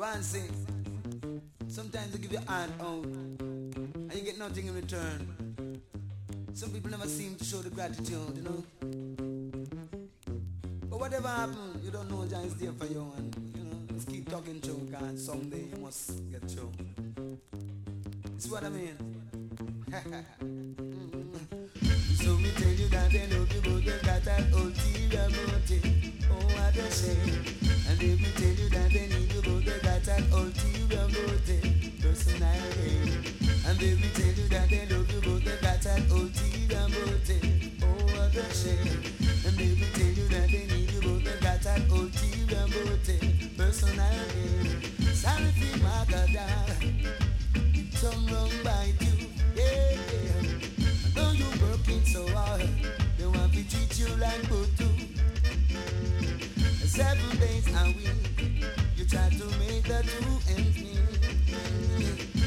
One say, sometimes they give you hand out and you get nothing in return. Some people never seem to show the gratitude, you know. But whatever happens, you don't know Jah is there for you, and you know, just keep talking to him, because someday you must get through. It's what I mean. So me tell you that they love you, but they got that ulterior motive. Oh, what a shame. And they will tell you that they need you, but they got that ulterior motive. Personal gain. And they will tell you that they love you, but they got that ulterior motive. Oh, what a shame. And they will tell you that they need you, but they got that ulterior motive. Personal gain. Sorry for my God. Some wrong by you, yeah. And though you working so hard, they want to treat you like Butu. 7 days a week, you try to make the 2 ends meet.